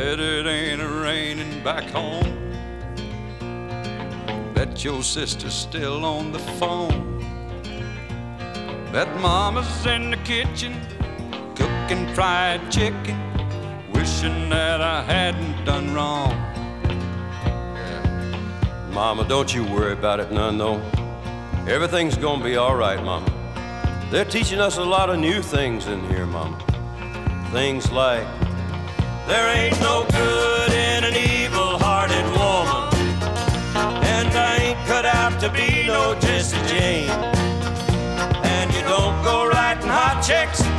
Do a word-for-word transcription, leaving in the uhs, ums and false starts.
Bet it ain't a-raining back home. Bet your sister's still on the phone. Bet mama's in the kitchen cooking fried chicken, wishing that I hadn't done wrong. Yeah. Mama, don't you worry about it none, though. Everything's gonna be all right, Mama. They're teaching us a lot of new things in here, Mama. Things like, there ain't no good in an evil-hearted woman, and I ain't cut out to be no Jesse Jane. And you don't go writing hot checks